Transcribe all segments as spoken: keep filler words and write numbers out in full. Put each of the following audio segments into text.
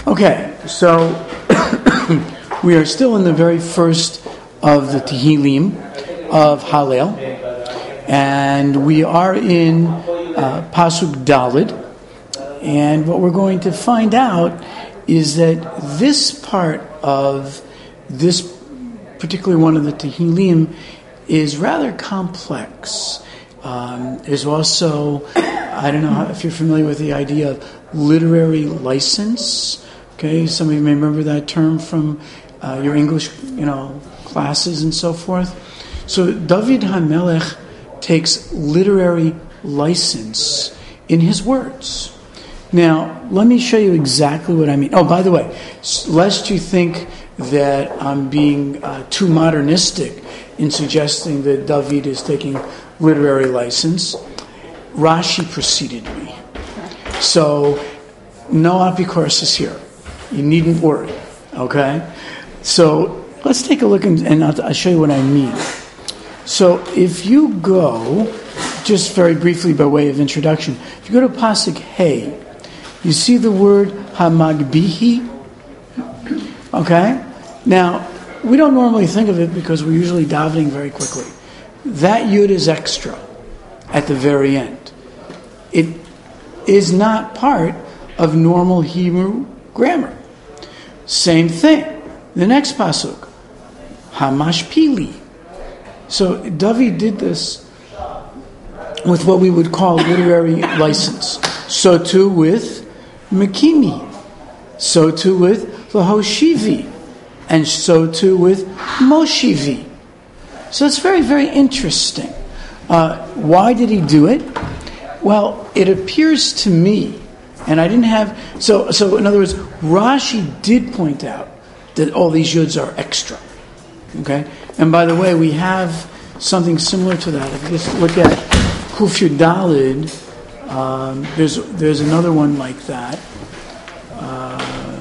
Okay, so we are still in the very first of the Tehillim of Hallel, and we are in uh, Pasuk Daled, and what we're going to find out is that this part of this particular one of the Tehillim is rather complex. Um, there's also, I don't know if you're familiar with the idea of literary license. Okay, some of you may remember that term from uh, your English, you know, classes and so forth. So David HaMelech takes literary license in his words. Now, let me show you exactly what I mean. Oh, by the way, lest you think that I'm being uh, too modernistic in suggesting that David is taking literary license, Rashi preceded me. So, no apikoros here. You needn't worry, okay? So, let's take a look and, and I'll, I'll show you what I mean. So, if you go, just very briefly by way of introduction, if you go to Pasuk Hey, you see the word Hamagbihi, okay? Now, we don't normally think of it because we're usually davening very quickly. That yud is extra at the very end. It is not part of normal Hebrew grammar. Same thing. The next pasuk, Hamashpili. So David did this with what we would call literary license. So too with Mekimi. So too with Lahoshivi. And so too with Moshivi. So it's very, very interesting. Uh, why did he do it? Well, it appears to me, and I didn't have... So, so in other words, Rashi did point out that all these yuds are extra. Okay? And by the way, we have something similar to that. If you just look at Kuf Yud Daled, um, there's, there's another one like that. Uh,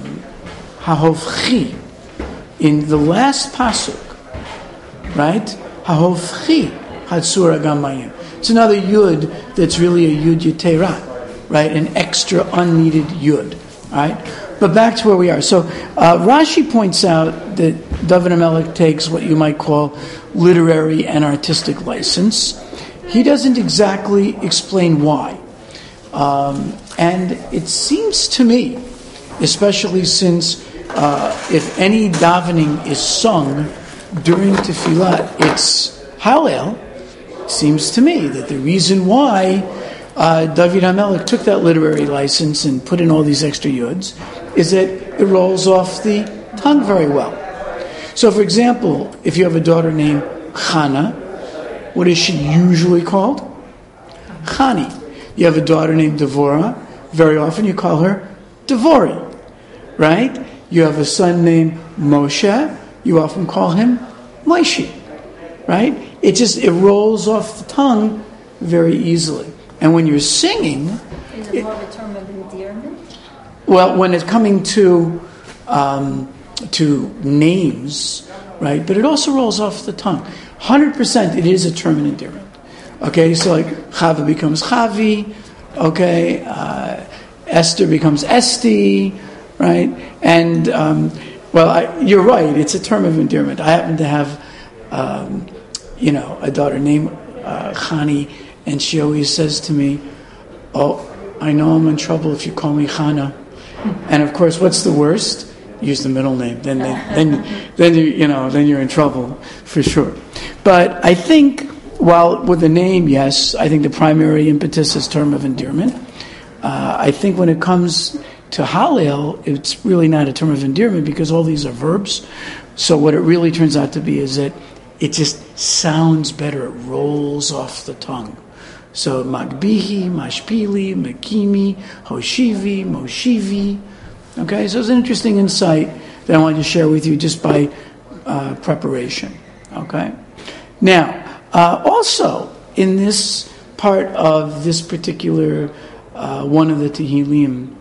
Hahovchi. In the last pasuk, right? Hahovchi hatsura gamayim. It's another yud that's really a yud yetera, right? An extra unneeded yud, right? But back to where we are. So uh, Rashi points out that David HaMelech takes what you might call literary and artistic license. He doesn't exactly explain why. Um, and it seems to me, especially since uh, if any davening is sung during tefillah, it's Hallel. It seems to me that the reason why uh, David HaMelech took that literary license and put in all these extra yuds is that it rolls off the tongue very well. So, for example, if you have a daughter named Chana, what is she usually called? Chani. You have a daughter named Devorah, very often you call her Devori, right? You have a son named Moshe, you often call him Moshe, right? It just, it rolls off the tongue very easily. And when you're singing... Is it more of a term of endearment? Well, when it's coming to um, to names, right? But it also rolls off the tongue. one hundred percent it is a term of endearment. Okay, so like Chava becomes Chavi, okay, uh, Esther becomes Esti, right? And, um, well, I, you're right, it's a term of endearment. I happen to have, um, you know, a daughter named uh, Chani, and she always says to me, oh, I know I'm in trouble if you call me Chana. And of course, what's the worst? Use the middle name. Then, they, then, then you, you know, then you're in trouble for sure. But I think, while with the name, yes, I think the primary impetus is term of endearment. Uh, I think when it comes to Hallel, it's really not a term of endearment because all these are verbs. So what it really turns out to be is that it just sounds better. It rolls off the tongue. So Magbihi, Mashpili, Mekimi, Hoshivi, Moshivi. Okay, so it's an interesting insight that I wanted to share with you just by uh, preparation. Okay? Now, uh, also in this part of this particular uh, one of the Tehillim,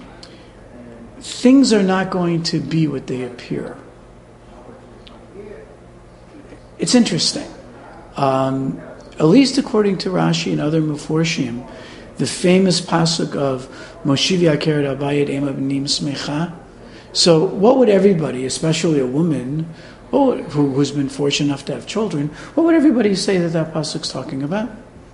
things are not going to be what they appear. It's interesting. Um, at least according to Rashi and other Meforshim, the famous pasuk of Moshivi Akeret Abayit Ema B'nim Smecha, So what would everybody, especially a woman who, who's been fortunate enough to have children, what would everybody say that that pasuk's talking about?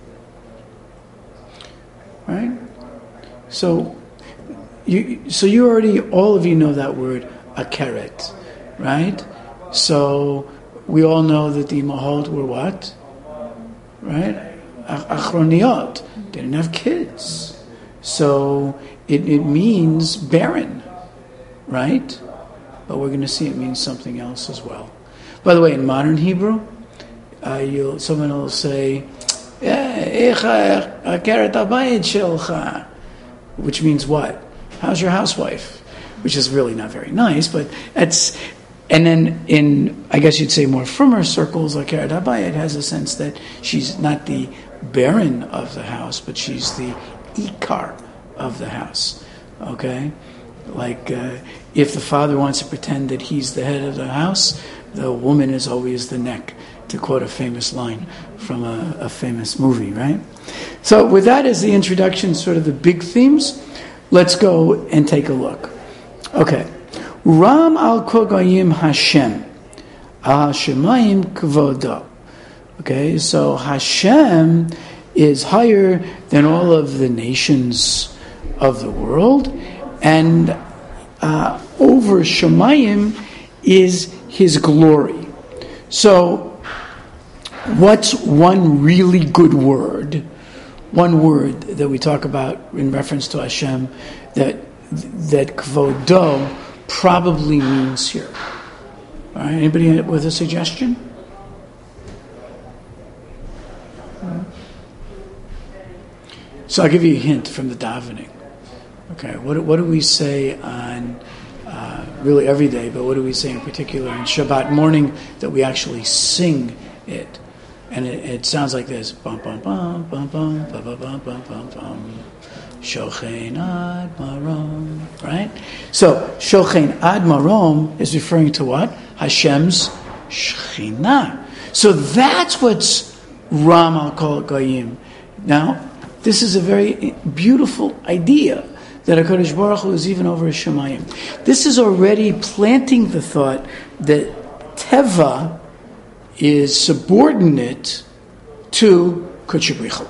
Right? So you, so you already, all of you know that word, akeret, right? So we all know that the imahot were what? Right? Achroniot. They didn't have kids. So it, it means barren, right? But we're going to see it means something else as well. By the way, in modern Hebrew, uh, you'll, someone will say, which means what? How's your housewife? Which is really not very nice, but it's, and then in, I guess you'd say more firmer circles, like Akeret Habayit has a sense that she's not the baron of the house, but she's the ikar of the house, okay? Like, uh, if the father wants to pretend that he's the head of the house, the woman is always the neck, to quote a famous line from a, a famous movie, right? So with that as the introduction, sort of the big themes, let's go and take a look. Okay. Ram al kol goyim Hashem, al Shemayim kvodo. Okay, so Hashem is higher than all of the nations of the world, and uh, over Shemayim is His glory. So, what's one really good word, one word that we talk about in reference to Hashem that that kvodo probably means here? All right, anybody with a suggestion? So I'll give you a hint from the davening. Okay, what what do we say on uh, really every day? But what do we say in particular on Shabbat morning that we actually sing it? And it, it sounds like this: bum bum bum bum bum bum bum bum bum bum bum. Shochein ad marom. Right. So Shochein ad marom is referring to what? Hashem's Shekhinah. So that's what's Ram al kol goyim. Now, this is a very beautiful idea that HaKadosh Baruch Hu is even over Shemayim. This is already planting the thought that Teva is subordinate to Kodesh Brichel.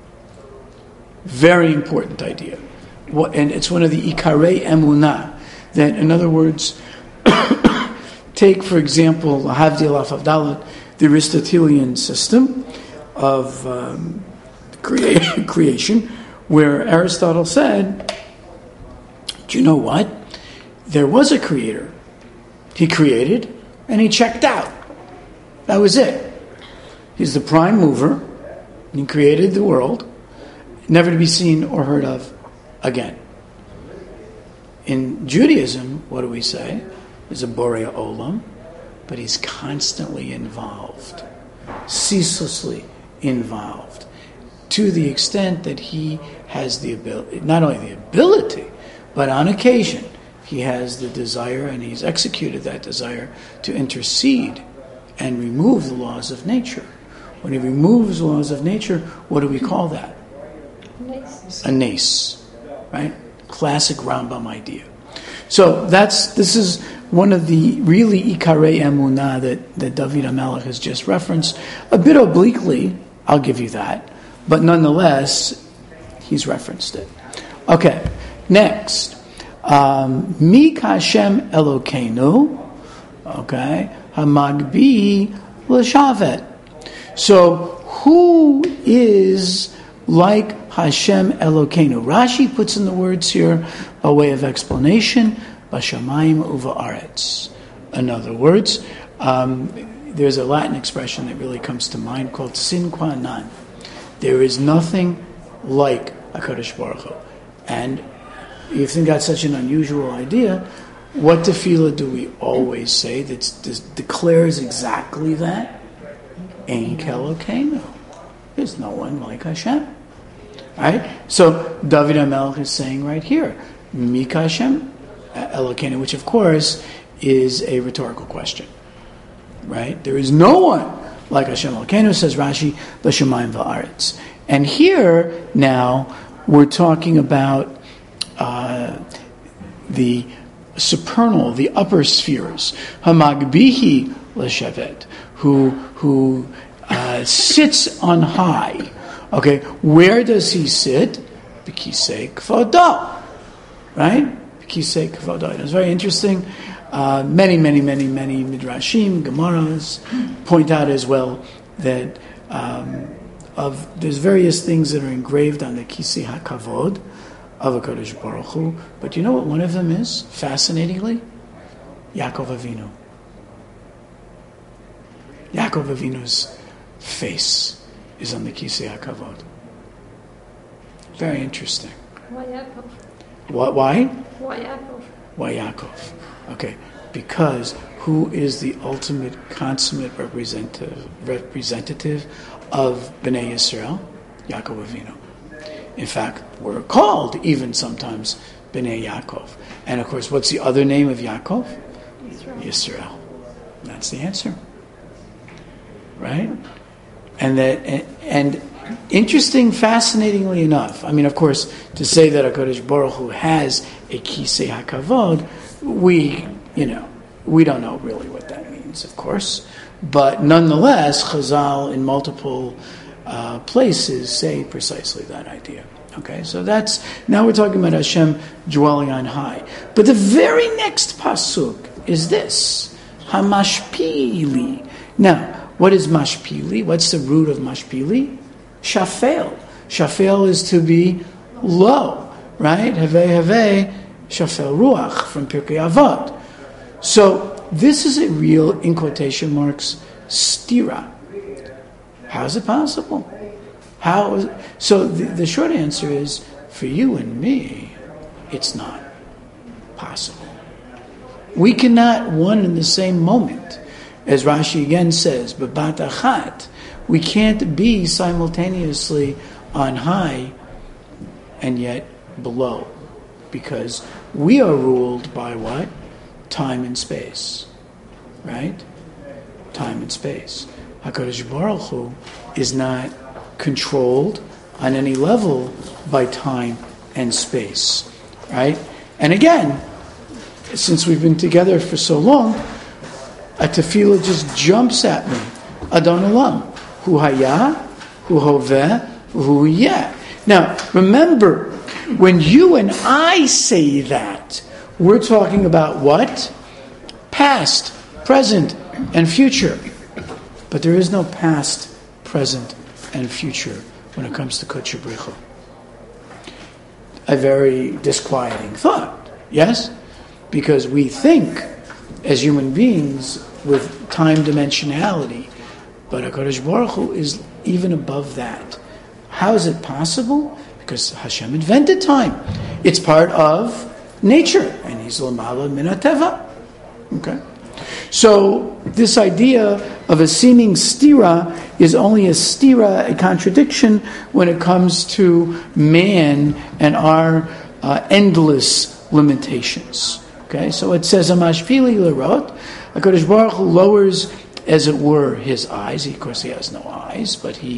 Very important idea. And it's one of the Ikarei Emunah. That, in other words, take, for example, Havdil Af Avdalat, the Aristotelian system of um, crea- creation, where Aristotle said, do you know what? There was a creator. He created, and he checked out. That was it. He's the prime mover. He created the world, never to be seen or heard of again. In Judaism, what do we say? There's a Borei Olam, but he's constantly involved, ceaselessly involved, to the extent that he has the ability, not only the ability, but on occasion, he has the desire, and he's executed that desire, to intercede and remove the laws of nature. When he removes the laws of nature, what do we call that? Nace. A nace, right? Classic Rambam idea. So that's this is one of the really Ikarei Emunah that, that David HaMelech has just referenced. A bit obliquely, I'll give you that, but nonetheless, he's referenced it. Okay, next. Um, Mi Hashem Elokeinu, okay, Hamagbi L'Shavet. So, who is like Hashem Elokeinu? Rashi puts in the words here by way of explanation, Bashamayim uva aretz. In other words, um, there's a Latin expression that really comes to mind called sin qua non. There is nothing like HaKadosh Baruch Hu. And if you got such an unusual idea, what tefillah do we always say that declares exactly that? Ein Kelokeinu. There's no one like Hashem. Right? So David HaMelech is saying right here, Mika Hashem Elokeinu, which of course is a rhetorical question. Right? There is no one like Hashem Elokeinu, says Rashi, B'Shamayim v'Aretz. And here now we're talking about uh, the supernal, the upper spheres. Hamagbihi l'shevet, who who uh, sits on high. Okay, where does he sit? B'kisei kvodo, right? B'kisei kvodo. It's very interesting. Uh, many, many, many, many midrashim, gemaras point out as well that um, of there's various things that are engraved on the kisei hakavod of HaKadosh Baruch Hu. But you know what one of them is? Fascinatingly, Yaakov Avinu. Yaakov Avinu's face is on the kisei hakavod. Very interesting. Why Yaakov? What? Why? Why Yaakov? Why Yaakov? Okay, because who is the ultimate, consummate representative representative of Bnei Yisrael? Yaakov Avinu. In fact, we're called even sometimes Bnei Yaakov. And of course, what's the other name of Yaakov? Yisrael. Yisrael. That's the answer, right? And that, and, and interesting, fascinatingly enough, I mean, of course, to say that HaKadosh Baruch Hu has a kisei hakavod, we, you know, we don't know really what that means, of course. But nonetheless, Chazal in multiple uh, places say precisely that idea. Okay, so that's, now we're talking about Hashem dwelling on high. But the very next pasuk is this, Hamashpili. Now, what is mashpili? What's the root of mashpili? Shafel. Shafel is to be low, right? Havei havei shafel ruach from Pirkei Avot. So this is a real, in quotation marks, stira. How is it possible? How is it? So the, the short answer is, for you and me, it's not possible. We cannot, one in the same moment, as Rashi again says, B'bat achat, we can't be simultaneously on high and yet below, because we are ruled by what? Time and space, right? Time and space. HaKadosh Baruch Hu is not controlled on any level by time and space, right? And again, since we've been together for so long, a tefillah just jumps at me. Adon Olam. Hu haya, hu hoveh, hu yeh. Now, remember, when you and I say that, we're talking about what? Past, present, and future. But there is no past, present, and future when it comes to Kodesh Bricha. A very disquieting thought, yes? Because we think, as human beings, with time dimensionality, but HaKadosh Baruch Hu is even above that. How is it possible? Because Hashem invented time. It's part of nature, and He's l'mala min hateva. Okay? So this idea of a seeming stira is only a stira, a contradiction, when it comes to man and our uh, endless limitations. Okay, so it says, Amashpili lerot, HaKadosh Baruch Hu lowers, as it were, his eyes. He, of course, he has no eyes, but he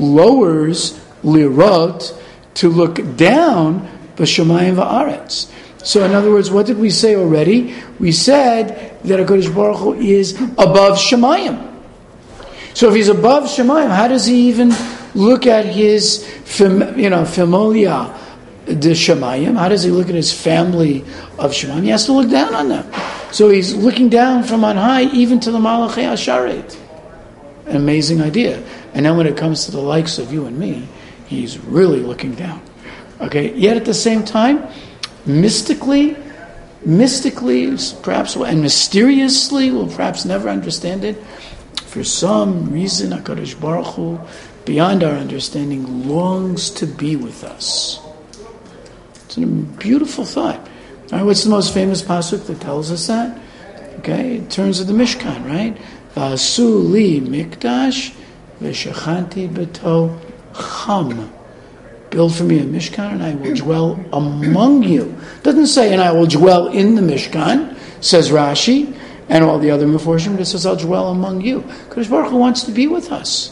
lowers lerot to look down b'shamayim va'aretz. So, in other words, what did we say already? We said that HaKadosh Baruch Hu is above Shemayim. So, if he's above Shemayim, how does he even look at his, you know, familia de Shemayim? How does he look at his family of Shemayim? He has to look down on them. So, he's looking down from on high, even to the Malachei Asharet. An amazing idea. And then when it comes to the likes of you and me, he's really looking down. Okay. Yet at the same time, mystically, mystically, perhaps, and mysteriously, we'll perhaps never understand it. For some reason, HaKadosh Baruch Hu, beyond our understanding, longs to be with us. It's a beautiful thought. All right, what's the most famous pasuk that tells us that? Okay, in terms of the Mishkan, right? V'asu li mikdash v'shachanti beto cham. Build for me a Mishkan, and I will dwell among you. Doesn't say, and I will dwell in the Mishkan, says Rashi, and all the other Meforshim, but it says, I'll dwell among you. Because Baruch Hu wants to be with us.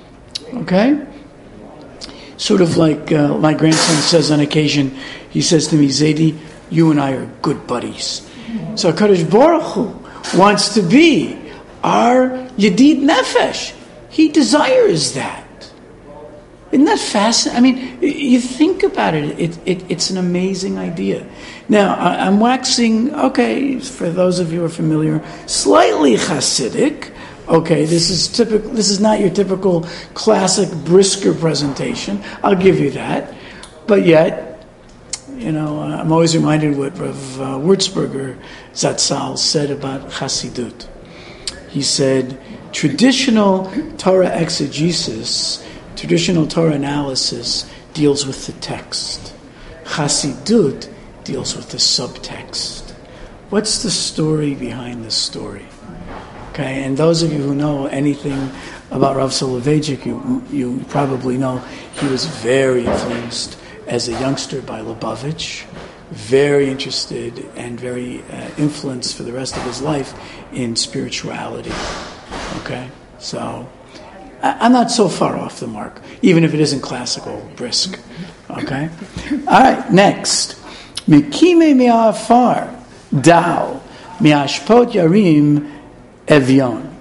Okay? Sort of like uh, my grandson says on occasion, he says to me, Zaidi, you and I are good buddies. So HaKadosh Baruch Hu wants to be our Yedid Nefesh. He desires that. Isn't that fascinating? I mean, you think about it, it, it it's an amazing idea. Now, I, I'm waxing, okay, for those of you who are familiar, slightly Hasidic. Okay, this is typical. This is not your typical classic Brisker presentation. I'll give you that. But yet, you know, I'm always reminded what Rav uh, Wurzburger Zatzal said about Hasidut. He said, traditional Torah exegesis, traditional Torah analysis deals with the text. Hasidut deals with the subtext. What's the story behind the story? Okay, and those of you who know anything about Rav Soloveitchik, you, you probably know he was very influenced as a youngster by Lubavitch, very interested and very uh, influenced for the rest of his life in spirituality. Okay, so I, I'm not so far off the mark, even if it isn't classical brisk. Okay, all right. Next, Mekime mi'afar dal mi'ashpot yarim evion.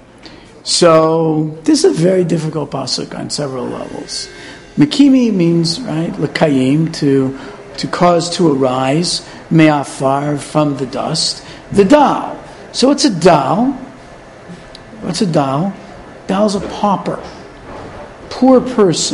So this is a very difficult pasuk on several levels. Mekimi means, right, l'kayim, to to cause to arise, me'afar, from the dust, the dal. So what's a dal? What's a dal? Dal's a pauper, poor person.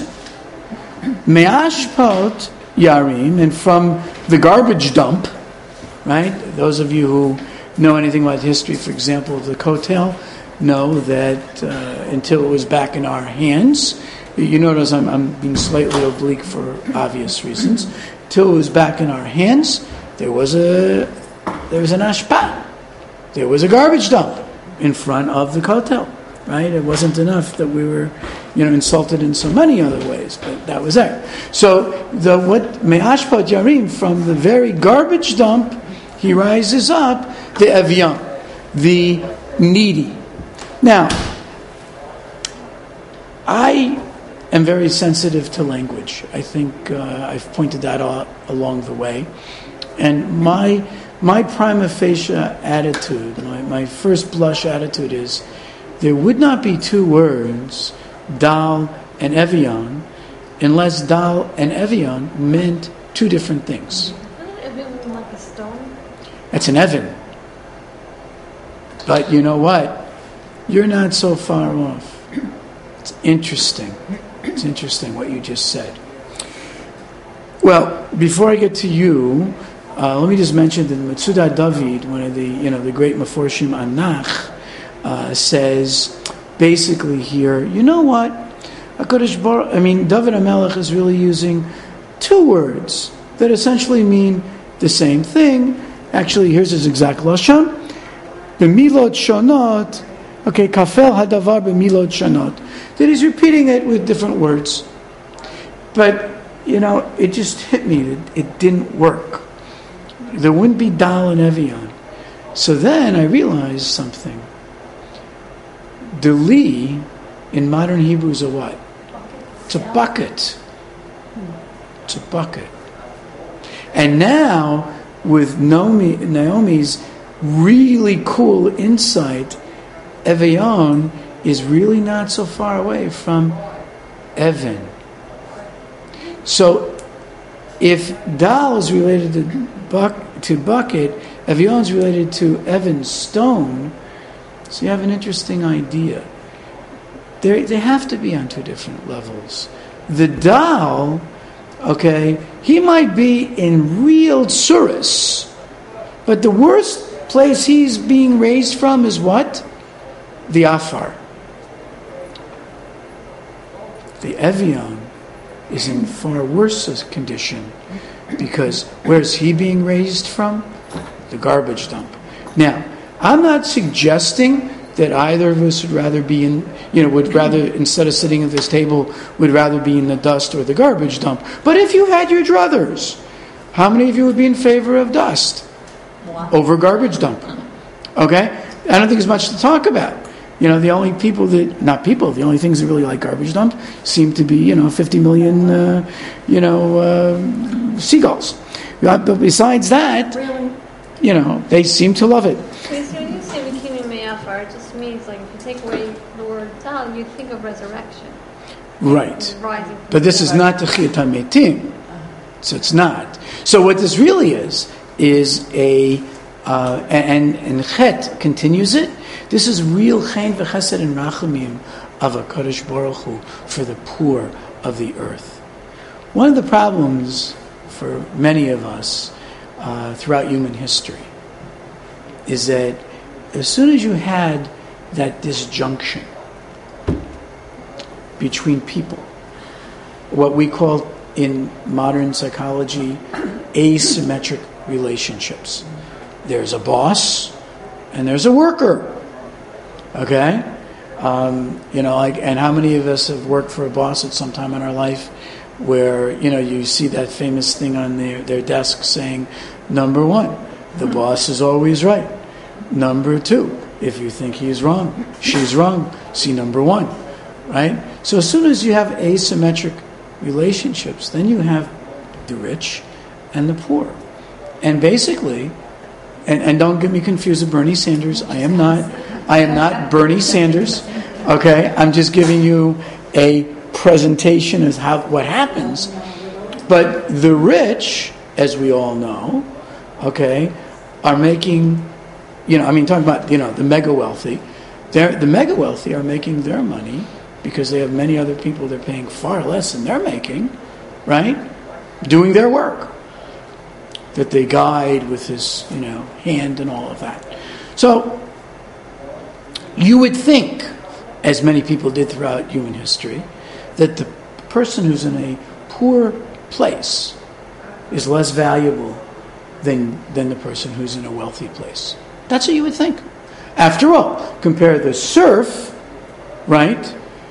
Me'ashpot yarim, and from the garbage dump, right? Those of you who know anything about history, for example, of the Kotel, know that uh, until it was back in our hands, you notice I'm, I'm being slightly oblique for obvious reasons. Till it was back in our hands, there was a there was an ashpa, there was a garbage dump in front of the Kotel. Right? It wasn't enough that we were, you know, insulted in so many other ways, but that was there. So the what me'ashpat yarim, from the very garbage dump, he rises up, the evion, the needy. Now, I am very sensitive to language. I think uh, I've pointed that out along the way. And my my prima facie attitude, my, my first blush attitude is, there would not be two words, dal and evion, unless dal and evion meant two different things. Isn't it like a stone? It's an evan. But you know what? You're not so far off. It's interesting. It's interesting what you just said. Well, before I get to you, uh, let me just mention that Metzudat David, one of the you know the great Meforshim Anach, uh, says basically here, you know what? HaKadosh Baruch, I mean, David HaMelech is really using two words that essentially mean the same thing. Actually, here's his exact lashon: b'milot shonot. Okay, kafel hadavar b'milot shonot. That he's repeating it with different words, but you know, it just hit me that it didn't work. There wouldn't be dal and evion. So then I realized something. Deli in modern Hebrew is a what? It's a bucket. It's a bucket. And now, with Naomi, Naomi's really cool insight, evion is really not so far away from Evan. So, if dal is related to, buck, to bucket, evion is related to Evan, stone, so you have an interesting idea. They're, they have to be on two different levels. The dal, okay, he might be in real tsuris, but the worst place he's being raised from is what? The afar. The evion is in far worse a condition, because where's he being raised from? The garbage dump. Now, I'm not suggesting that either of us would rather be in, you know, would rather, instead of sitting at this table, would rather be in the dust or the garbage dump. But if you had your druthers, how many of you would be in favor of dust over garbage dump? Okay? I don't think there's much to talk about. You know, the only people that, not people, the only things that really like garbage dump seem to be, you know, fifty million, uh, you know, uh, seagulls. But besides that, Really? you know, they seem to love it. Okay, so when you say Mikimi Me'afar, it just means like if you take away the word tal, you think of resurrection. Right. Rising. But this is not Techiyat HaMetim. So it's not. So what this really is, is a, uh, and, and Chet continues it, this is real Chain v'Chesed and Rachamim of HaKadosh Baruch Hu for the poor of the earth. One of the problems for many of us uh, throughout human history is that as soon as you had that disjunction between people, what we call in modern psychology asymmetric relationships. There's a boss and there's a worker. Okay? Um, you know, like, and how many of us have worked for a boss at some time in our life where, you know, you see that famous thing on their, their desk saying, number one, the boss is always right. Number two, if you think he's wrong, she's wrong, see number one. Right? So as soon as you have asymmetric relationships, then you have the rich and the poor. And basically, and, and don't get me confused with Bernie Sanders. I am not I am not Bernie Sanders. Okay? I'm just giving you a presentation of how what happens. But the rich, as we all know, okay, are making, you know, I mean talking about, you know, the mega wealthy. They're, the mega wealthy are making their money because they have many other people they're paying far less than they're making, right? Doing their work. That they guide with his, you know, hand and all of that. So, you would think, as many people did throughout human history, that the person who's in a poor place is less valuable than, than the person who's in a wealthy place. That's what you would think. After all, compare the serf, right,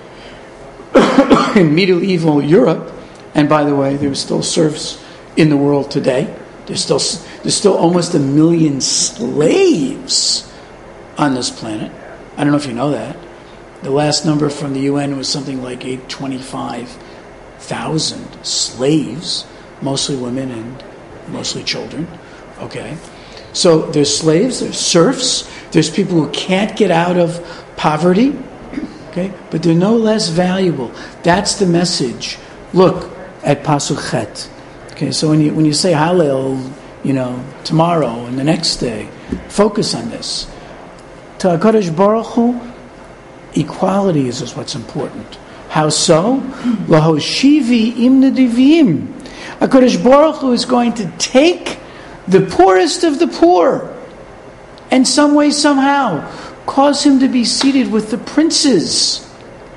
in medieval Europe, and by the way, there are still serfs in the world today. There's still there's still almost a million slaves on this planet. I don't know if you know that. The last number from the U N was something like eight hundred twenty-five thousand slaves, mostly women and mostly children. Okay, so there's slaves, there's serfs, there's people who can't get out of poverty. Okay, but they're no less valuable. That's the message. Look at Pasuk Chet. Okay, so when you when you say Hallel, you know, tomorrow and the next day, focus on this. To HaKadosh Baruch Hu, equality is, is what's important. How so? Lahoshivi im nedivim. HaKadosh Baruch Hu is going to take the poorest of the poor and some way, somehow, cause him to be seated with the princes.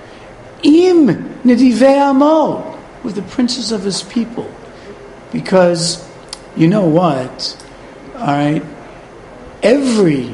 Im nedivei amo, with the princes of his people. Because, you know what, all right, every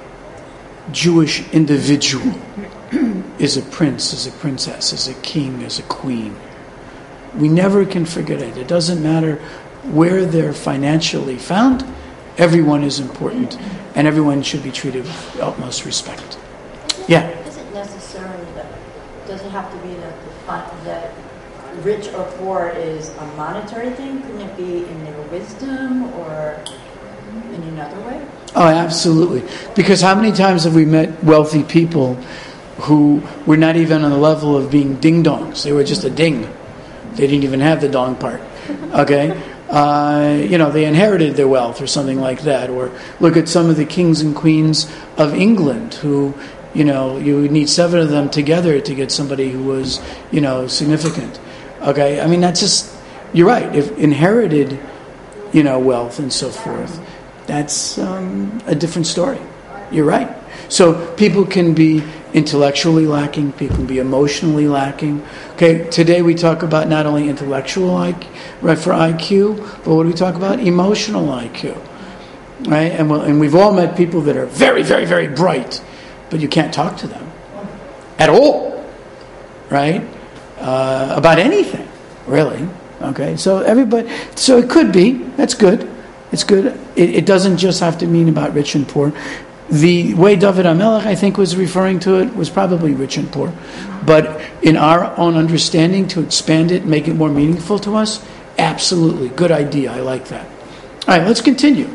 Jewish individual is a prince, is a princess, is a king, is a queen. We never can forget it. It doesn't matter where they're financially found. Everyone is important, and everyone should be treated with the utmost respect. Yeah? Isn't necessarily that, does it have to be that the fun, that rich or poor is a monetary thing? Couldn't it be in their wisdom or in another way? Oh, absolutely. Because how many times have we met wealthy people who were not even on the level of being ding-dongs? They were just a ding. They didn't even have the dong part. Okay? Uh, you know, they inherited their wealth or something like that. Or look at some of the kings and queens of England who, you know, you would need seven of them together to get somebody who was, you know, significant. Okay? I mean, that's just, you're right. If inherited, you know, wealth and so forth, that's um, a different story. You're right. So people can be intellectually lacking, people can be emotionally lacking. Okay, today we talk about not only intellectual I Q, right, for I Q, but what do we talk about? Emotional I Q. Right? And, we'll, and we've all met people that are very, very, very bright, but you can't talk to them at all. Right? Uh, about anything, really. Okay, so everybody, so it could be, that's good. It's good. It, it doesn't just have to mean about rich and poor. The way David HaMelech, I think, was referring to it was probably rich and poor. But in our own understanding, to expand it, make it more meaningful to us, absolutely. Good idea. I like that. All right, let's continue.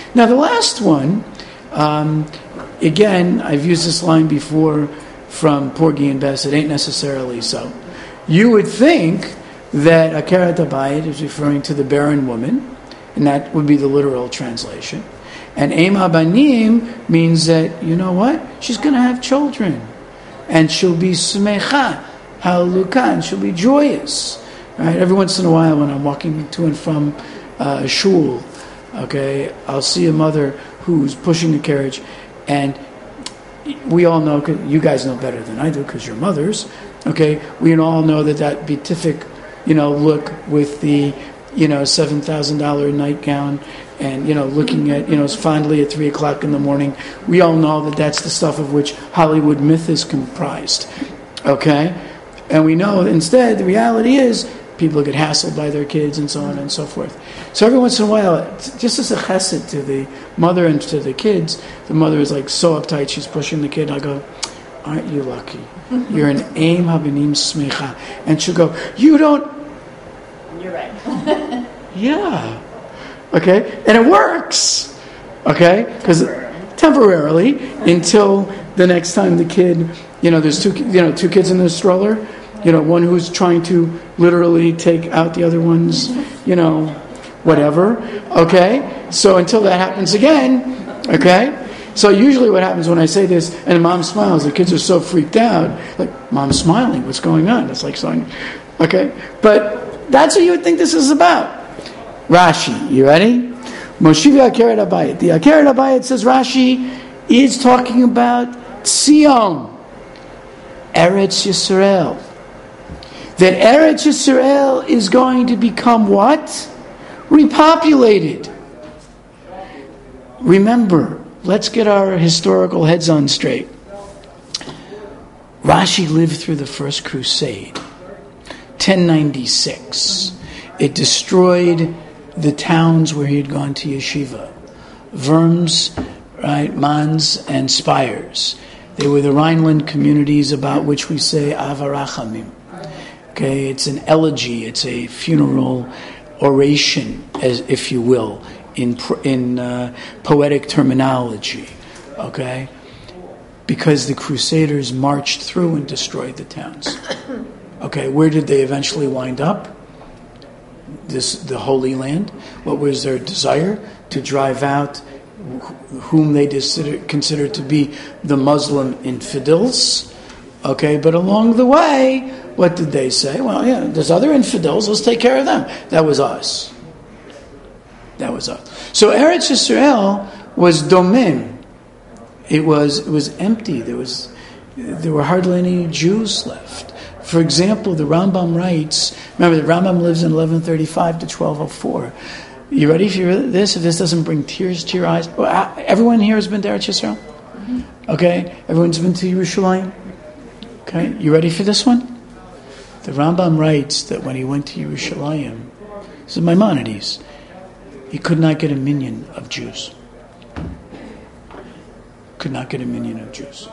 Now the last one, um, again, I've used this line before from Porgy and Bess. It ain't necessarily so. You would think that Akeret Habayit is referring to the barren woman, and that would be the literal translation. And Eim Habanim means that, you know what? She's going to have children. And she'll be Smecha, Haluka, and she'll be joyous. Right? Every once in a while when I'm walking to and from uh, shul, okay, I'll see a mother who's pushing the carriage, and we all know, you guys know better than I do because you're mothers, okay, we all know that that beatific, you know, look with the, you know, seven thousand dollars nightgown and, you know, looking at, you know, fondly at three o'clock in the morning, we all know that that's the stuff of which Hollywood myth is comprised, okay? And we know instead the reality is people get hassled by their kids and so on and so forth. So every once in a while, just as a chesed to the mother and to the kids, the mother is like so uptight, she's pushing the kid. I go, aren't you lucky? You're an Eim Habanim Smecha. And she'll go, you don't... You're right. Yeah. Okay? And it works. Okay? Because temporarily, until the next time the kid, you know, there's two, you know, two kids in the stroller, you know, one who's trying to literally take out the other one's, you know, whatever. Okay? So until that happens again, okay? So usually what happens when I say this, and mom smiles, the kids are so freaked out, like, mom's smiling, what's going on? It's like saying, okay? But that's what you would think this is about. Rashi, you ready? Moshivi Akeret Habayit. The Akeret Habayit, says Rashi, is talking about Tzion, Eretz Yisrael. That Eretz Yisrael is going to become what? Repopulated. Remember, let's get our historical heads on straight. Rashi lived through the First Crusade, ten ninety-six. It destroyed the towns where he had gone to yeshiva. Worms, right, Mans, and Spires. They were the Rhineland communities about which we say Avarachamim. Okay, it's an elegy, it's a funeral oration, as if you will, in in uh, poetic terminology. Okay, because the Crusaders marched through and destroyed the towns. Okay, where did they eventually wind up? This the Holy Land. What was their desire? To drive out whom they considered to be the Muslim infidels. Okay, but along the way, what did they say? Well, yeah, there's other infidels, let's take care of them. That was us. That was us. So Eretz Yisrael was domim. It was it was empty. There was there were hardly any Jews left. For example, the Rambam writes, remember the Rambam lives in eleven thirty-five to twelve oh four. You ready for this? If this doesn't bring tears to your eyes. Well, everyone here has been to Eretz Yisrael? Mm-hmm. Okay? Everyone's been to Yerushalayim? Okay? You ready for this one? The Rambam writes that when he went to Yerushalayim, this is Maimonides, he could not get a minyan of Jews. Could not get a minyan of Jews.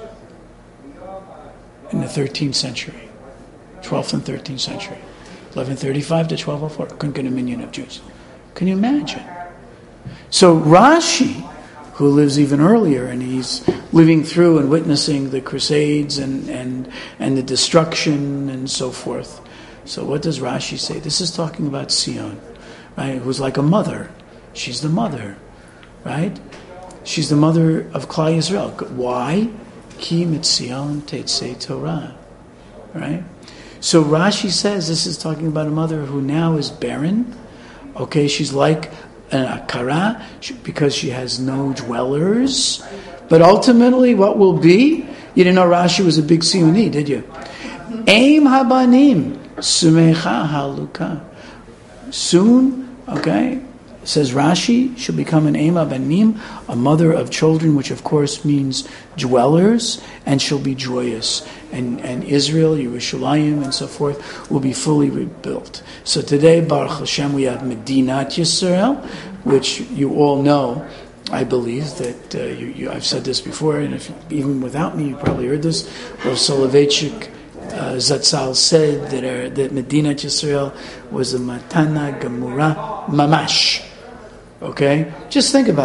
In the thirteenth century. twelfth and thirteenth century. eleven thirty-five to twelve oh four. Couldn't get a minyan of Jews. Can you imagine? So Rashi, who lives even earlier, and he's living through and witnessing the Crusades and, and, and the destruction and so forth. So what does Rashi say? This is talking about Sion, right? Who's like a mother. She's the mother, right? She's the mother of Klal Yisrael. Why? Ki mitzion tetzei Torah, right? So Rashi says this is talking about a mother who now is barren. Okay, she's like an akara because she has no dwellers. But ultimately, what will be? You didn't know Rashi was a big Sioni, did you? Eim habanim sumecha haluka. Soon, okay, says Rashi, she'll become an Eim habanim, a mother of children, which of course means dwellers, and she'll be joyous. And, and Israel, Yerushalayim, and so forth will be fully rebuilt. So today, Baruch Hashem, we have Medinat Yisrael, which you all know. I believe that uh, you, you, I've said this before, and if even without me, you probably heard this. Rav Soloveitchik uh, Zatzal said that uh, that Medinat Yisrael was a Matana Gemura Mamash. Okay, just think about it.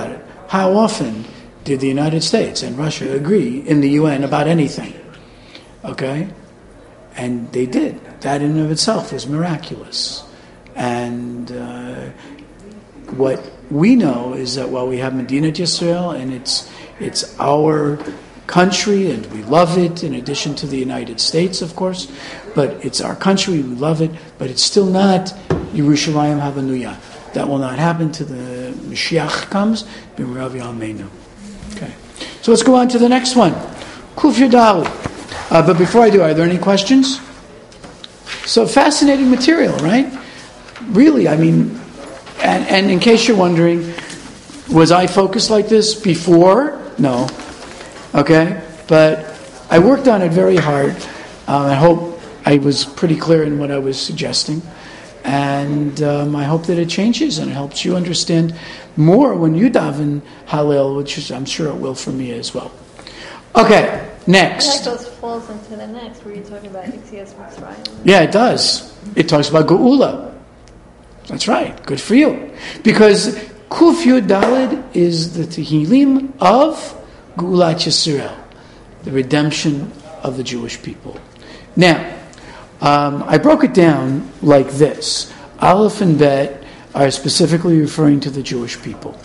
how often did the United States and Russia agree in the U N about anything? Okay? And they did. That in and of itself was miraculous. And uh, what we know is that while we have Medinat Yisrael, and it's it's our country, and we love it, in addition to the United States, of course, but it's our country, we love it, but it's still not Yerushalayim Havanuyah. That will not happen till the Mashiach comes, B'merav Yameinu. Okay. So let's go on to the next one. Kuf Yudal. Uh, but before I do, are there any questions? So fascinating material, right? Really, I mean, and, and in case you're wondering, was I focused like this before? No. Okay? But I worked on it very hard. Um, I hope I was pretty clear in what I was suggesting. And um, I hope that it changes and it helps you understand more when you daven Hallel, which is, I'm sure it will for me as well. Okay, next. That goes falls into the next where you're talking about Yetzias Mitzrayim. Yeah, it does. It talks about Geula. That's right. Good for you. Because Kuf Yud Daled is the Tehillim of Geulat Yisrael, the redemption of the Jewish people. Now, um, I broke it down like this. Aleph and Bet are specifically referring to the Jewish people.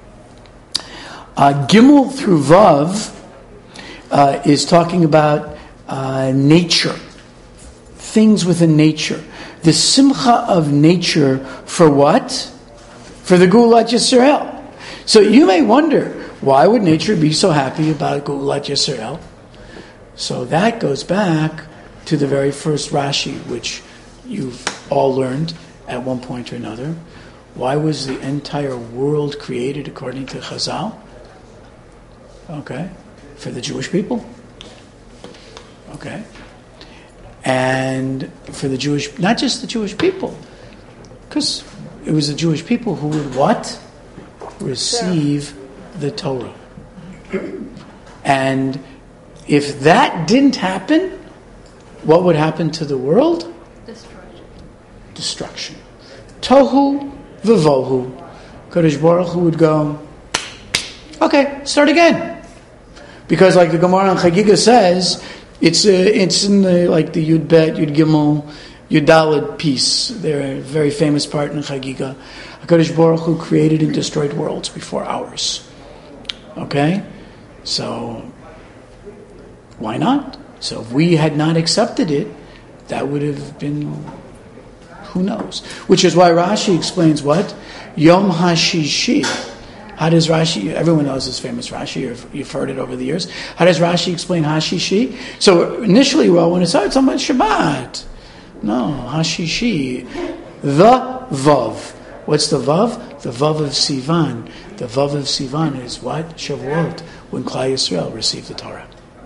Uh, Gimel through Vav uh, is talking about uh, nature, things within nature. The simcha of nature for what? For the Geulat Yisrael. So you may wonder, why would nature be so happy about Geulat Yisrael? So that goes back to the very first Rashi, which you've all learned at one point or another. Why was the entire world created according to Chazal? Okay. For the Jewish people. Okay. And for the Jewish, not just the Jewish people, because it was the Jewish people who would what? Receive the Torah. And if that didn't happen, what would happen to the world? Destruction. Destruction. Tohu v'vohu. Kadosh Baruch Hu would go, okay, start again. Because like the Gemara on Chagiga says, it's uh, it's in the like the Yud Bet, Yud Gimel, Yud Daled piece. They're a very famous part in Chagiga. HaKadosh Baruch Hu created and destroyed worlds before ours. Okay? So, why not? So if we had not accepted it, that would have been, who knows? Which is why Rashi explains what? Yom HaShishi. How does Rashi, everyone knows this famous Rashi, you've, you've heard it over the years. How does Rashi explain HaShishi? So initially, well, when it's out, it's talking about Shabbat. No, HaShishi. The Vav. What's the Vav? The Vav of Sivan. The Vav of Sivan is what? Shavuot, when Klal Yisrael received the Torah.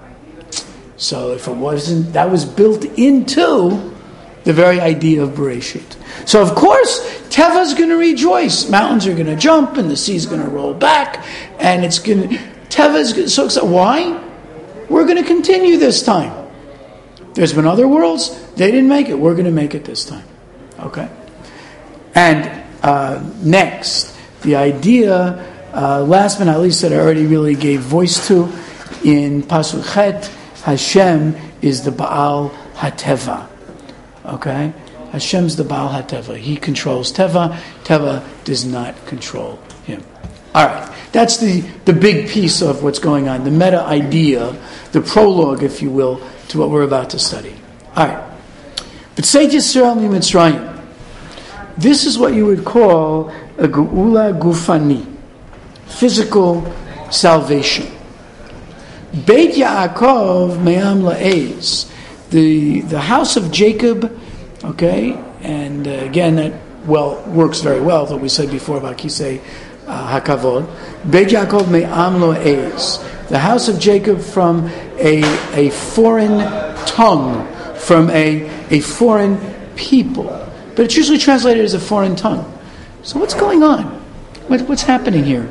So if it wasn't, that was built into the very idea of Bereshit. So of course, Teva's going to rejoice. Mountains are going to jump, and the sea's going to roll back, and it's going to. Teva's going to, so excited. Why? We're going to continue this time. There's been other worlds; they didn't make it. We're going to make it this time. Okay. And uh, next, the idea, uh, last but not least, that I already really gave voice to in Pasuk Chet. Hashem is the Baal HaTeva. Okay? Hashem's the Baal HaTeva. He controls Teva. Teva does not control him. All right. That's the, the big piece of what's going on, the meta idea, the prologue, if you will, to what we're about to study. All right. But Seit Yisrael Mitzrayim. This is what you would call a Geula Gufani, physical salvation. Beit Yaakov Me'am La'ez, the the house of Jacob, okay, and uh, again that well works very well. That we said before about Kisei uh, Hakavod. Beit Yaakov Me'am La'ez, the house of Jacob from a a foreign tongue, from a a foreign people, but it's usually translated as a foreign tongue. So what's going on? What, what's happening here?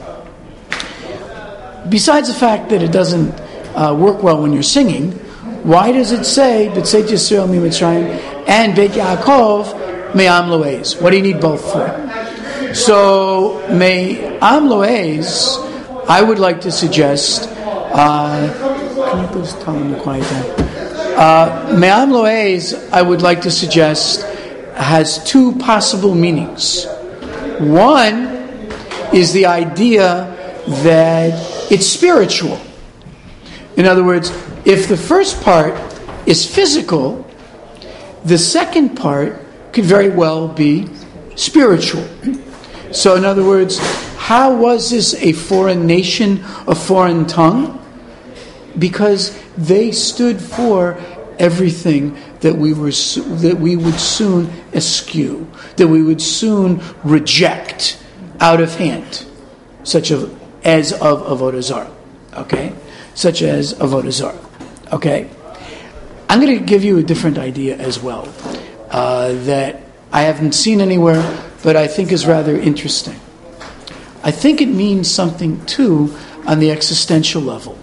Besides the fact that it doesn't uh, work well when you're singing, why does it say B'tzeit Yisrael Mi Mitzrayim and Beit Yaakov Me'am Lo'ez? What do you need both for? So, Me'am Lo'ez, I would like to suggest, uh, can you please tell them to quiet down? Uh, Me'am Lo'ez, I would like to suggest, has two possible meanings. One is the idea that it's spiritual. In other words, if the first part is physical, the second part could very well be spiritual. So in other words, how was this a foreign nation, a foreign tongue? Because they stood for everything that we were that we would soon eschew, that we would soon reject out of hand, such of, as of Avodah Zarah, okay? Such as Avodah Zarah, okay? I'm going to give you a different idea as well uh, that I haven't seen anywhere, but I think is rather interesting. I think it means something too on the existential level.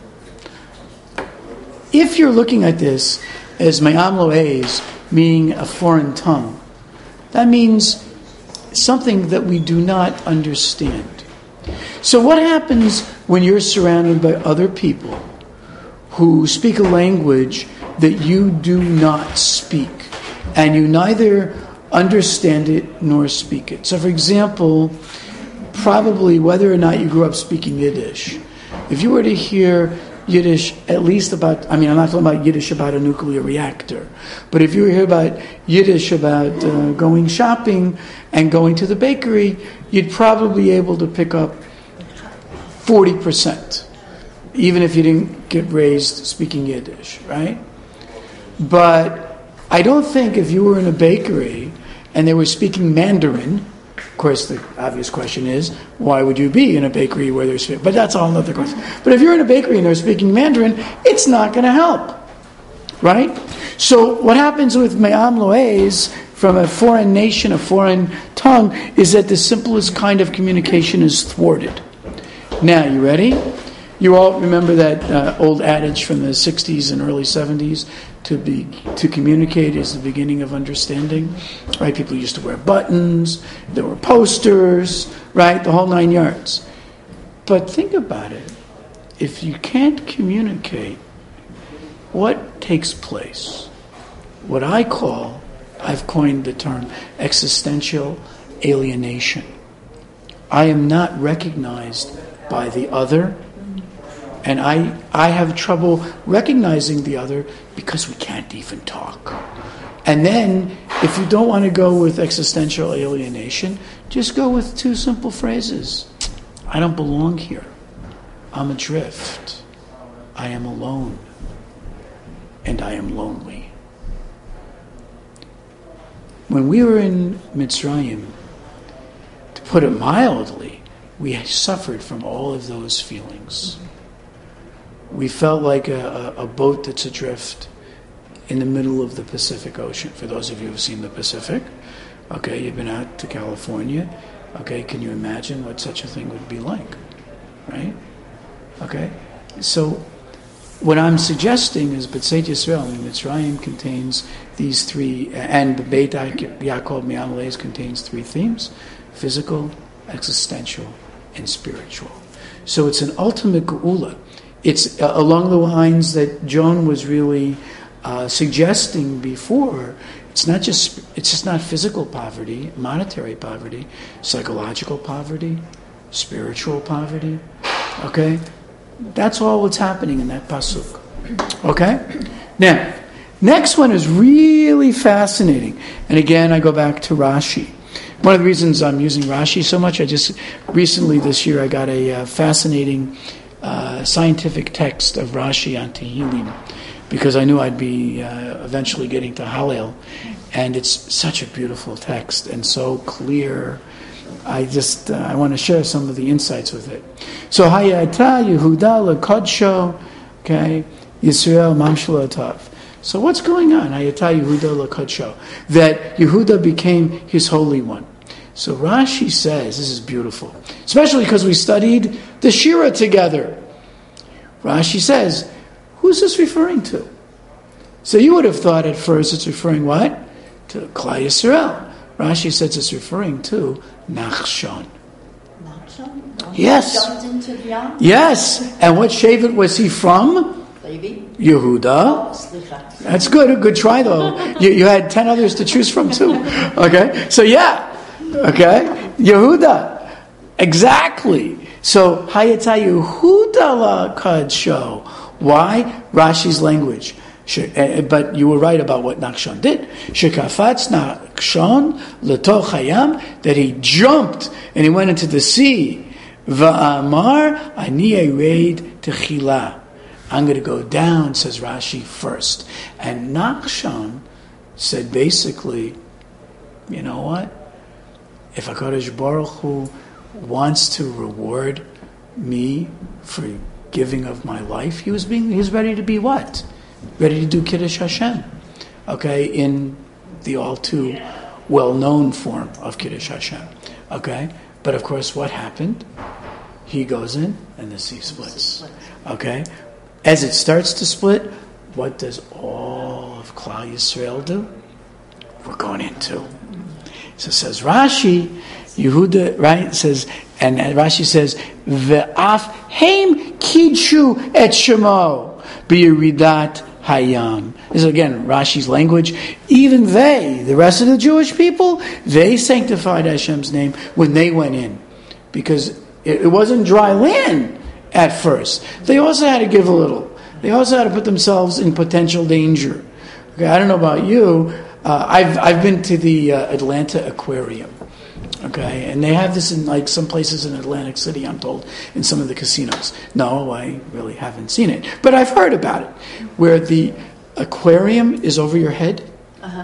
If you're looking at this as Me'am Lo'ez, meaning a foreign tongue, that means something that we do not understand. So what happens when you're surrounded by other people who speak a language that you do not speak, and you neither understand it nor speak it? So for example, probably whether or not you grew up speaking Yiddish, if you were to hear Yiddish at least about, I mean, I'm not talking about Yiddish about a nuclear reactor, but if you hear about Yiddish about uh, going shopping and going to the bakery, you'd probably be able to pick up forty percent, even if you didn't get raised speaking Yiddish, right? But I don't think if you were in a bakery and they were speaking Mandarin, of course the obvious question is, why would you be in a bakery where they're speaking? But that's all another question. But if you're in a bakery and they're speaking Mandarin, it's not going to help, right? So what happens with Me'am Lo'ez from a foreign nation, a foreign tongue, is that the simplest kind of communication is thwarted. Now, you ready? You all remember that uh, old adage from the sixties and early seventies, to be to communicate is the beginning of understanding, right? People used to wear buttons, there were posters, right? The whole nine yards. But think about it. If you can't communicate, what takes place? What I call, I've coined the term, existential alienation. I am not recognized by the other, and I I have trouble recognizing the other because we can't even talk. And then, if you don't want to go with existential alienation, just go with two simple phrases. I don't belong here. I'm adrift. I am alone. And I am lonely. When we were in Mitzrayim, to put it mildly, we suffered from all of those feelings. We felt like a, a, a boat that's adrift in the middle of the Pacific Ocean. For those of you who've seen the Pacific, okay, you've been out to California, okay, can you imagine what such a thing would be like, right? Okay, so what I'm suggesting is B'tzeit Yisrael, I mean, Mitzrayim contains these three, and Beit Yaakov Me'am Lo'ez contains three themes: physical, existential, and spiritual. So it's an ultimate geula. It's uh, along the lines that Joan was really uh, suggesting before. It's not just it's just not physical poverty, monetary poverty, psychological poverty, spiritual poverty. Okay, that's all what's happening in that pasuk. Okay, now next one is really fascinating, and again I go back to Rashi. One of the reasons I'm using Rashi so much, I just recently this year I got a uh, fascinating uh, scientific text of Rashi on Tehillim, because I knew I'd be uh, eventually getting to Hallel, and it's such a beautiful text and so clear. I just uh, I want to share some of the insights with it. So Hayata Yehuda LeKodsho, okay, Yisrael Mamshel Atav. So what's going on? Hayata Yehuda LeKodsho, that Yehuda became his holy one. So Rashi says, this is beautiful, especially because we studied the Shira together. Rashi says, who's this referring to? So you would have thought at first it's referring what? To Klal Yisrael, Rashi says it's referring to Nachshon. Nachshon? Yes. Jumped into the Yam? Yes. And what Shevet was he from? Levi? Yehuda. Oh, slicha. That's good. A good try, though. You, you had ten others to choose from, too. Okay? So, yeah. Okay? Yehuda. Exactly. So, Hayata Yehuda la Kadsho. Why? Rashi's language. But you were right about what Nachshon did. Shekafatz Nachshon letoch hayam, that he jumped and he went into the sea. Va'amar ani ereid techila. I'm going to go down, says Rashi, first. And Nachshon said basically, you know what? If HaKadosh Baruch Hu wants to reward me for giving of my life, he was being he was ready to be what? Ready to do Kiddush Hashem. Okay, in the all too well-known form of Kiddush Hashem. Okay? But of course, what happened? He goes in and the sea splits. Okay? As it starts to split, what does all of Klal Yisrael do? We're going into. So says Rashi, Yehuda, right, says, and Rashi says, Ve'af heim kidshu et shemo b'yeridat hayam. This is again Rashi's language. Even they, the rest of the Jewish people, they sanctified Hashem's name when they went in. Because it, it wasn't dry land at first. They also had to give a little. They also had to put themselves in potential danger. Okay, I don't know about you. Uh, I've I've been to the uh, Atlanta Aquarium. Okay, and they have this in like some places in Atlantic City, I'm told, in some of the casinos. No, I really haven't seen it, but I've heard about it, where the aquarium is over your head. Uh-huh.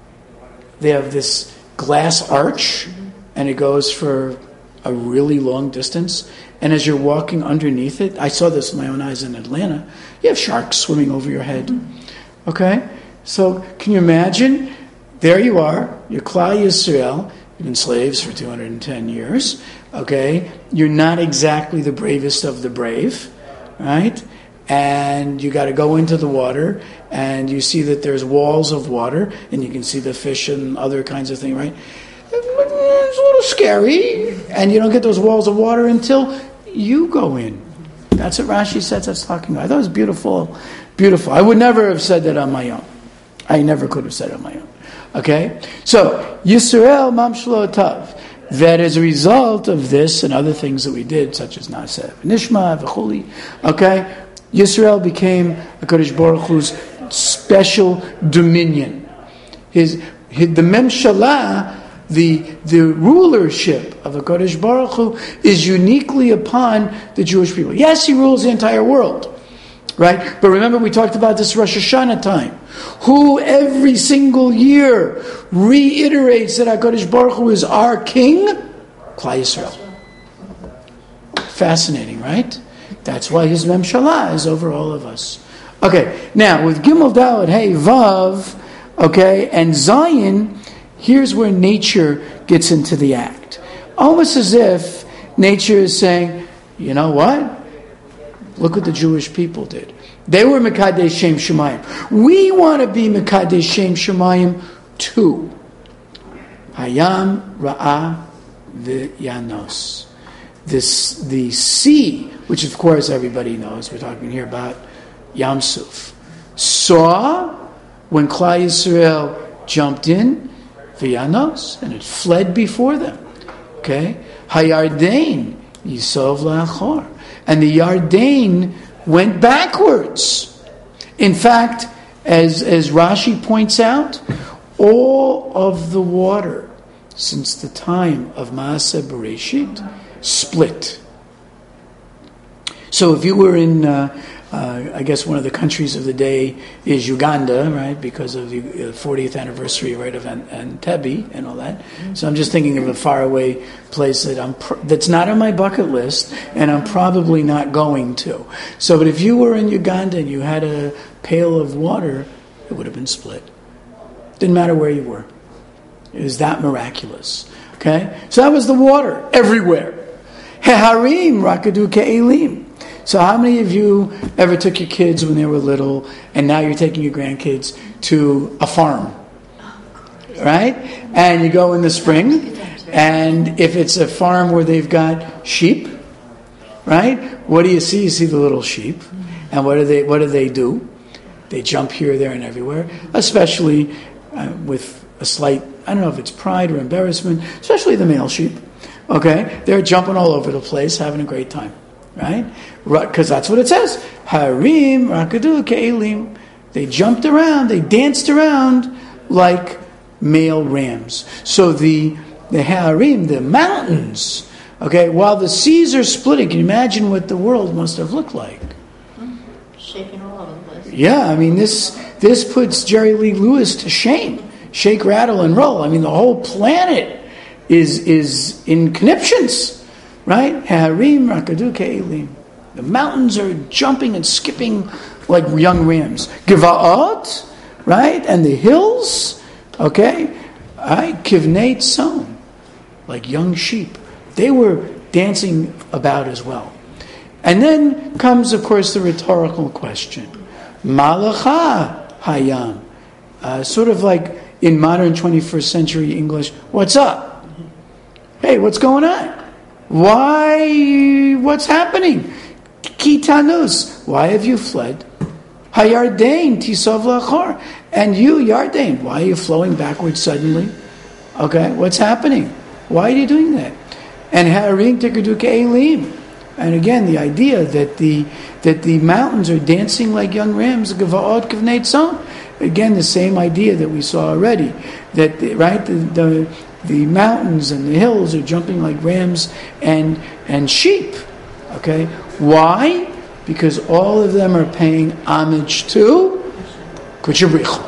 They have this glass arch, mm-hmm. and it goes for a really long distance. And as you're walking underneath it, I saw this with my own eyes in Atlanta, you have sharks swimming over your head. Mm-hmm. Okay? So, can you imagine? There you are, you're Klal Yisrael. You've been slaves for two hundred ten years, okay? You're not exactly the bravest of the brave, right? And you got to go into the water, and you see that there's walls of water, and you can see the fish and other kinds of things, right? It's a little scary, and you don't get those walls of water until you go in. That's what Rashi says that's talking about. I thought it was beautiful, beautiful. I would never have said that on my own. I never could have said it on my own. Okay? So, Yisrael Mamshlo Tav. That as a result of this and other things that we did, such as Naaseh Nishma, V'chuli, okay, Yisrael became HaKadosh Baruch Hu's special dominion. His, his the Memshalah, the, the rulership of HaKadosh Baruch Hu is uniquely upon the Jewish people. Yes, he rules the entire world. Right? But remember we talked about this Rosh Hashanah time. Who every single year reiterates that HaKadosh Baruch Hu is our king? Klal Yisrael. Fascinating, right? That's why his Memshalah is over all of us. Okay, now with Gimel Dalet Hey Vav, okay, and Zion, here's where nature gets into the act. Almost as if nature is saying, you know what? Look what the Jewish people did. They were Mekadesh Shem Shemayim. We want to be Mekadesh Shem Shemayim too. Hayam Ra'ah V'Yanos. This, the sea, which of course everybody knows, we're talking here about Yam Suf, saw when Klal Yisrael jumped in, V'Yanos, and it fled before them. Okay? Hayardein Yisov La'achor. And the Yarden went backwards. In fact, as, as Rashi points out, all of the water since the time of Maaseh Bereshit split. So if you were in, uh, uh, I guess one of the countries of the day is Uganda, right, because of the fortieth anniversary, right, of Entebbe and all that. So I'm just thinking of a faraway place that I'm pr- that's not on my bucket list, and I'm probably not going to. So, but if you were in Uganda and you had a pail of water, it would have been split. Didn't matter where you were. It was that miraculous. Okay? So that was the water everywhere. Heharim rakadu ke'elim. So how many of you ever took your kids when they were little, and now you're taking your grandkids to a farm? right? And you go in the spring, and if it's a farm where they've got sheep, right? What do you see? You see the little sheep, and what do they? What do they do? They jump here, there, and everywhere, especially uh, with a slight, I don't know if it's pride or embarrassment, especially the male sheep, okay? They're jumping all over the place, having a great time, right? Because that's what it says. Harim, rakadu, ke'elim. They jumped around, they danced around like male rams. So the, the harim, the mountains, okay, while the seas are splitting, can you imagine what the world must have looked like? Shaking all over the place. Yeah, I mean, this this puts Jerry Lee Lewis to shame. Shake, rattle, and roll. I mean, the whole planet is is in conniptions, right? Harim, rakadu, ke'elim. The mountains are jumping and skipping like young rams. Giva'ot, right? And the hills, okay? I kivnei tzon, like young sheep. They were dancing about as well. And then comes, of course, the rhetorical question. Malacha hayam. Uh, sort of like in modern twenty-first century English, what's up? Hey, what's going on? Why? What's happening? Kitanus. Why have you fled? Hayardain tisov lachor. And you, Yardain, why are you flowing backwards suddenly? Okay, what's happening? Why are you doing that? And harim tikadu ke'elim. And again, the idea that the that the mountains are dancing like young rams, gava'ot kivnei tzon. Again, the same idea that we saw already. That the, right, the, the the mountains and the hills are jumping like rams and and sheep. Okay, why? Because all of them are paying homage to Kuchabricha,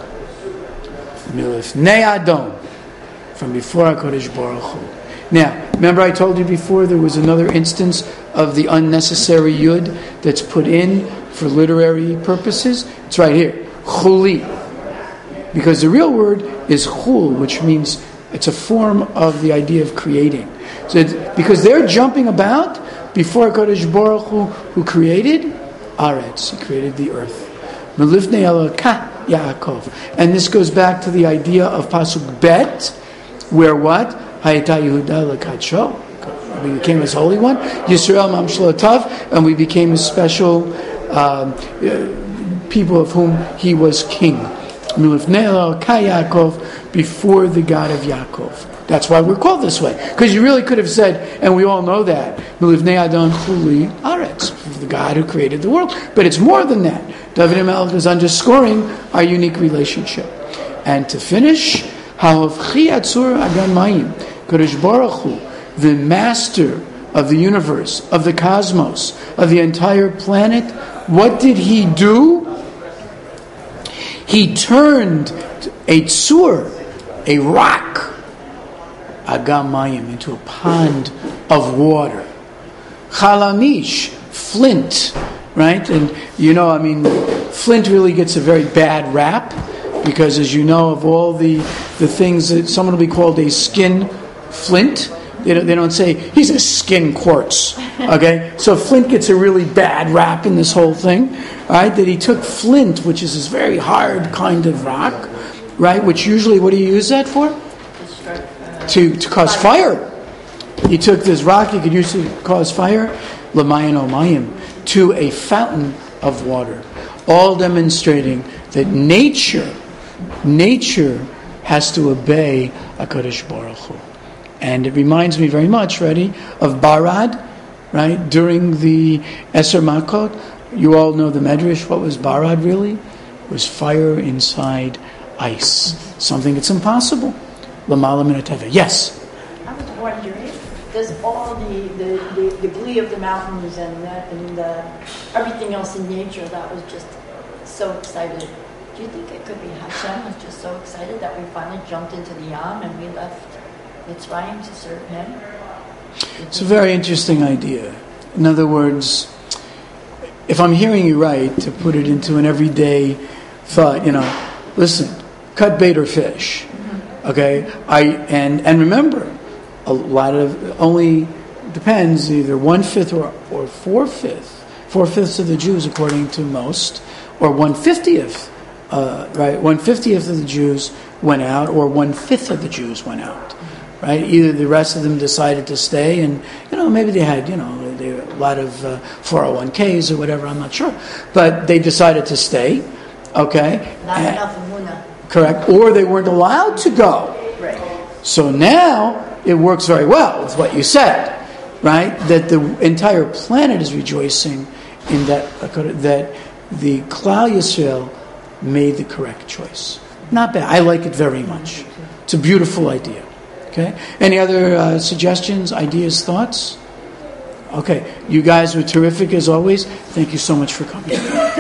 Milifnei Adon, from before HaKadosh Baruch Hu. Now, remember I told you before there was another instance of the unnecessary yud that's put in for literary purposes? It's right here, chuli. Because the real word is chul, which means it's a form of the idea of creating. So it's, because they're jumping about before HaKadosh Baruch Hu, who created Aretz, he created the earth. Melifnei Elokah Yaakov. And this goes back to the idea of Pasuk Bet, where what? Hayata Yehuda Lekadsho. We became his holy one. Yisrael Mamshalotav, and we became his special um, uh, people of whom he was king. Melifnei Elokah Yaakov, before the God of Yaakov. That's why we're called this way. Because you really could have said, and we all know that, Melifnei Adon Chuli Aretz, the God who created the world. But it's more than that. David HaMelech is underscoring our unique relationship. And to finish, Ha'ovchi Atzur Agan Mayim, Kadosh Baruch Hu, the master of the universe, of the cosmos, of the entire planet, what did he do? He turned a tzur, a rock, Agam Mayim, into a pond of water. Chalamish, flint, right? And you know, I mean, flint really gets a very bad rap because, as you know, of all the the things that someone will be called a skin flint, they don't, they don't say he's a skin quartz. Okay, so flint gets a really bad rap in this whole thing, right? That he took flint, which is this very hard kind of rock, right? Which usually, what do you use that for? To, to cause fire. He took this rock he could use to cause fire, Lamayan Omayim, to a fountain of water. All demonstrating that nature, nature has to obey HaKadosh Baruch Hu. And it reminds me very much, ready, of Barad, right? During the Eser Makot, you all know the Medrash. What was Barad really? It was fire inside ice. Something that's impossible. Yes. I was wondering, does all the, the, the, the glee of the mountains and the, and the, everything else in nature that was just so excited, do you think it could be Hashem was just so excited that we finally jumped into the Yam and we left Mitzrayim to serve him? It's a very interesting idea. In other words, if I'm hearing you right, to put it into an everyday thought, you know, listen, cut bait or fish. Okay, I and and remember, a lot of only depends either one fifth or or four fifth, four fifths of the Jews, according to most, or one fiftieth, uh, right? One fiftieth of the Jews went out, or one-fifth of the Jews went out. Right? Either the rest of them decided to stay, and you know maybe they had you know they, a lot of uh, four oh one k's or whatever. I'm not sure, but they decided to stay. Okay, Not And- enough Muna. correct, or they weren't allowed to go. Right. So now it works very well with what you said, right? That the entire planet is rejoicing in that that the Klal Yisrael made the correct choice. Not bad. I like it very much. It's a beautiful idea. Okay. Any other uh, suggestions, ideas, thoughts? Okay. You guys were terrific as always. Thank you so much for coming.